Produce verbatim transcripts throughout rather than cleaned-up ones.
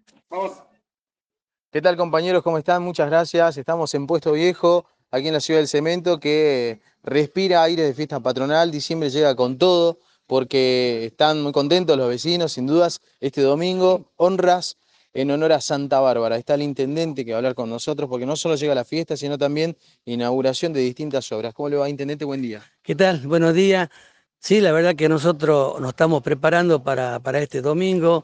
Vamos. ¿Qué tal, compañeros? ¿Cómo están? Muchas gracias. Estamos en Puesto Viejo, aquí en la ciudad del Cemento, que respira aire de fiesta patronal. Diciembre llega con todo, porque están muy contentos los vecinos, sin dudas. Este domingo, honras en honor a Santa Bárbara. Está el intendente que va a hablar con nosotros, porque no solo llega la fiesta, sino también inauguración de distintas obras. ¿Cómo le va, intendente? Buen día. ¿Qué tal? Buenos días. Sí, la verdad que nosotros nos estamos preparando para, para este domingo,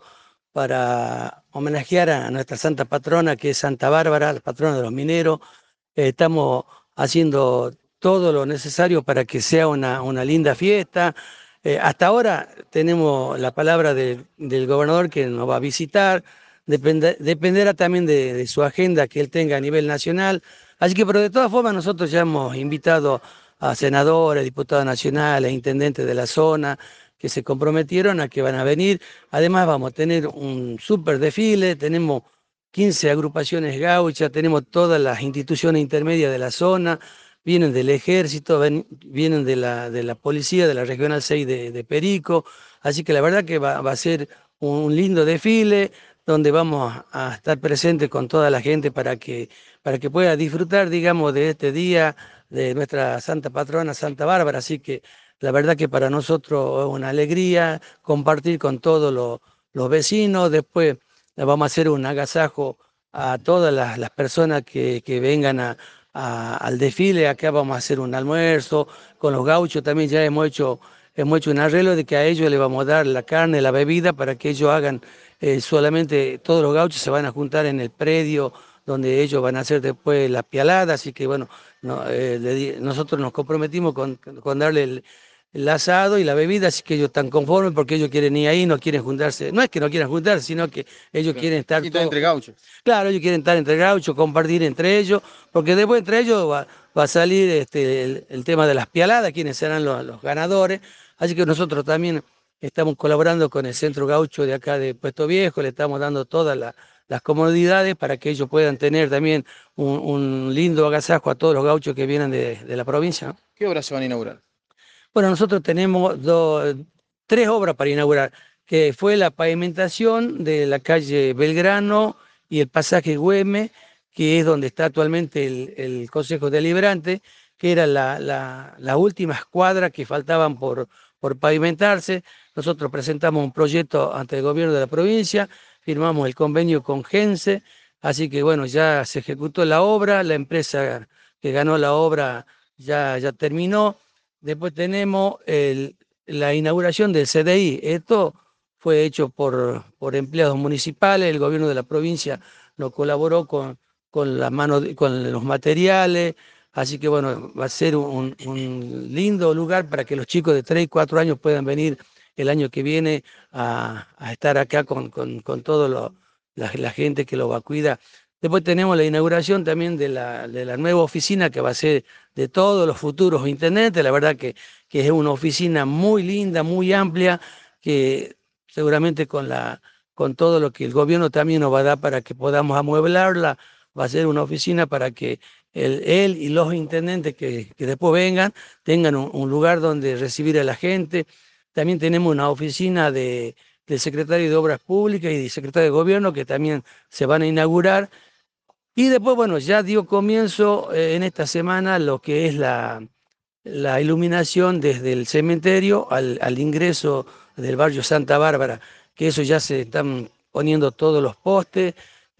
para homenajear a nuestra santa patrona, que es Santa Bárbara, la patrona de los mineros. Eh, estamos haciendo todo lo necesario para que sea una, una linda fiesta. Eh, hasta ahora tenemos la palabra del, del gobernador que nos va a visitar. Depende- dependerá también de, de su agenda que él tenga a nivel nacional. Así que, pero de todas formas, nosotros ya hemos invitado a senadores, diputados nacionales, intendentes de la zona, que se comprometieron a que van a venir. Además, vamos a tener un súper desfile, tenemos quince agrupaciones gauchas, tenemos todas las instituciones intermedias de la zona, vienen del ejército, ven- vienen de la, de la policía, de la Regional seis de, de Perico, así que la verdad que va, va a ser un lindo desfile donde vamos a, a estar presentes con toda la gente para que, para que pueda disfrutar, digamos, de este día de nuestra santa patrona, Santa Bárbara, así que la verdad que para nosotros es una alegría compartir con todos los, los vecinos. Después le vamos a hacer un agasajo a todas las, las personas que, que vengan a- a- al desfile. Acá vamos a hacer un almuerzo. Con los gauchos también ya hemos hecho, hemos hecho un arreglo de que a ellos le vamos a dar la carne, la bebida, para que ellos hagan eh, solamente, todos los gauchos se van a juntar en el predio donde ellos van a hacer después la pialada. Así que bueno, no, eh, le di- nosotros nos comprometimos con, con darle el el asado y la bebida, así que ellos están conformes porque ellos quieren ir ahí, no quieren juntarse. No es que no quieran juntarse, sino que ellos Claro. quieren estar Y está todos. entre gauchos. Claro, ellos quieren estar entre gauchos, compartir entre ellos, porque después entre ellos va, va a salir este, el, el tema de las pialadas, quienes serán los, los ganadores. Así que nosotros también estamos colaborando con el Centro Gaucho de acá de Puesto Viejo, le estamos dando todas la- las comodidades para que ellos puedan tener también un, un lindo agasajo a todos los gauchos que vienen de, de la provincia, ¿no? ¿Qué obras se van a inaugurar? Bueno, nosotros tenemos do- tres obras para inaugurar, que fue la pavimentación de la calle Belgrano y el pasaje Güemes, que es donde está actualmente el, el Consejo Deliberante, que eran la, la- las últimas cuadras que faltaban por, por pavimentarse. Nosotros presentamos un proyecto ante el gobierno de la provincia, firmamos el convenio con Gense, así que bueno, ya se ejecutó la obra, la empresa que ganó la obra ya, ya terminó. Después tenemos el- la inauguración del C D I. Esto fue hecho por, por empleados municipales, el gobierno de la provincia nos colaboró con, con la mano de- con los materiales, así que bueno, va a ser un, un lindo lugar para que los chicos de tres y cuatro años puedan venir el año que viene a, a estar acá con, con, con toda la, la gente que lo va a cuidar. Después tenemos la inauguración también de la, de la nueva oficina que va a ser de todos los futuros intendentes. La verdad que, que es una oficina muy linda, muy amplia, que seguramente con, la, con todo lo que el gobierno también nos va a dar para que podamos amueblarla, va a ser una oficina para que el- él y los intendentes que, que después vengan tengan un, un lugar donde recibir a la gente. También tenemos una oficina de, del secretario de Obras Públicas y del secretario de Gobierno que también se van a inaugurar. Y después, bueno, ya dio comienzo eh, en esta semana lo que es la, la iluminación desde el cementerio al, al ingreso del barrio Santa Bárbara, que eso ya se están poniendo todos los postes.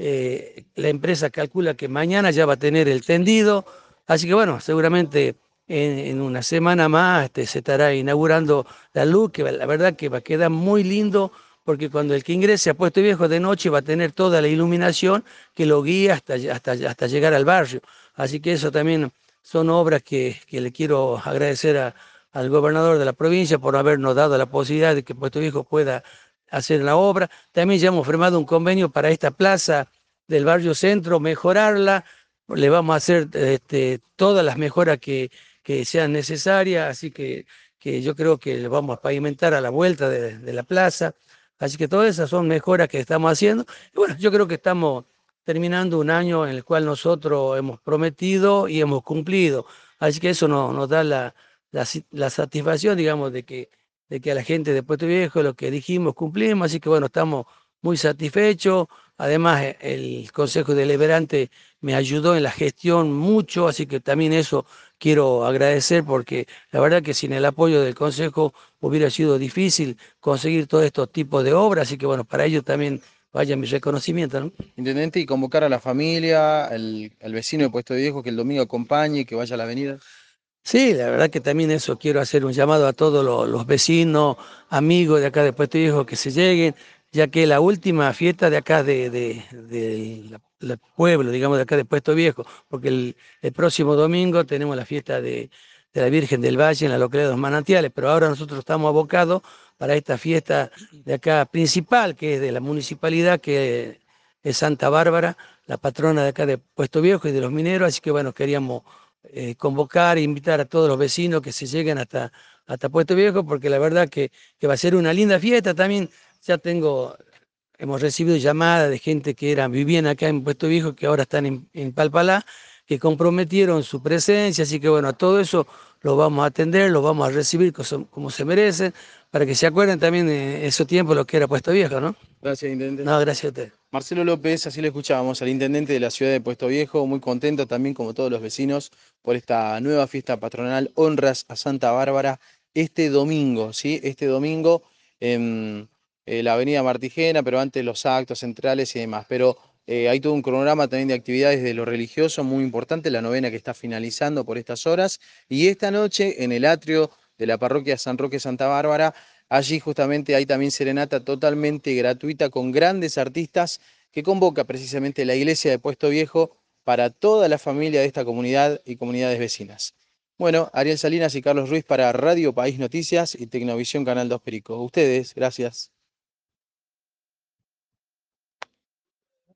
Eh, la empresa calcula que mañana ya va a tener el tendido, así que bueno, seguramente en, en una semana más este, se estará inaugurando la luz, que la verdad que va a quedar muy lindo, porque cuando el que ingrese a Puesto Viejo de noche va a tener toda la iluminación que lo guía hasta, hasta, hasta llegar al barrio. Así que eso también son obras que, que le quiero agradecer a- al gobernador de la provincia por habernos dado la posibilidad de que Puerto Viejo pueda hacer la obra. También ya hemos firmado un convenio para esta plaza del barrio centro, mejorarla. Le vamos a hacer este, todas las mejoras que, que sean necesarias, así que, que yo creo que le vamos a pavimentar a la vuelta de, de la plaza. Así que todas esas son mejoras que estamos haciendo. Y bueno, yo creo que estamos terminando un año en el cual nosotros hemos prometido y hemos cumplido. Así que eso nos, nos da la, la, si- la satisfacción, digamos, de que, de que a la gente de Puerto Viejo lo que dijimos cumplimos. Así que bueno, estamos muy satisfecho. Además, eh, el Consejo Deliberante me ayudó en la gestión mucho, así que también eso quiero agradecer porque la verdad que sin el apoyo del Consejo hubiera sido difícil conseguir todos estos tipos de obras, así que bueno, para ello también vaya mi reconocimiento, ¿no? Intendente, y convocar a la familia, al, al vecino de Puesto Viejo que el domingo acompañe, que vaya a la avenida. Sí, la verdad que también eso quiero hacer un llamado a todos los, los vecinos, amigos de acá de Puerto Viejo que se lleguen, ya que la última fiesta de acá de, de, de la- la pueblo, digamos, de acá de Puerto Viejo, porque el, el próximo domingo tenemos la fiesta de, de la Virgen del Valle en la localidad de Los Manantiales, pero ahora nosotros estamos abocados para esta fiesta de acá principal, que es de la municipalidad, que es Santa Bárbara, la patrona de acá de Puerto Viejo y de los mineros, así que bueno, queríamos eh, convocar e invitar a todos los vecinos que se lleguen hasta, hasta Puerto Viejo, porque la verdad que, que va a ser una linda fiesta. También ya tengo, hemos recibido llamadas de gente que eran, vivían acá en Puerto Viejo, que ahora están en, en Palpalá, que comprometieron su presencia, así que bueno, a todo eso lo vamos a atender, lo vamos a recibir como, como se merecen, para que se acuerden también de esos tiempos lo que era Puerto Viejo, ¿no? Gracias, Intendente. No, gracias a usted. Marcelo López, así lo escuchábamos, al intendente de la ciudad de Puesto Viejo, muy contento también como todos los vecinos por esta nueva fiesta patronal Honras a Santa Bárbara este domingo, ¿sí? Este domingo en eh, la avenida Martigena, pero antes los actos centrales y demás. Pero eh, hay todo un cronograma también de actividades de lo religioso muy importante, la novena que está finalizando por estas horas. Y esta noche en el atrio de la parroquia San Roque Santa Bárbara, allí justamente hay también serenata totalmente gratuita con grandes artistas que convoca precisamente la iglesia de Puesto Viejo para toda la familia de esta comunidad y comunidades vecinas. Bueno, Ariel Salinas y Carlos Ruiz para Radio País Noticias y Tecnovisión Canal dos Perico. Ustedes, gracias.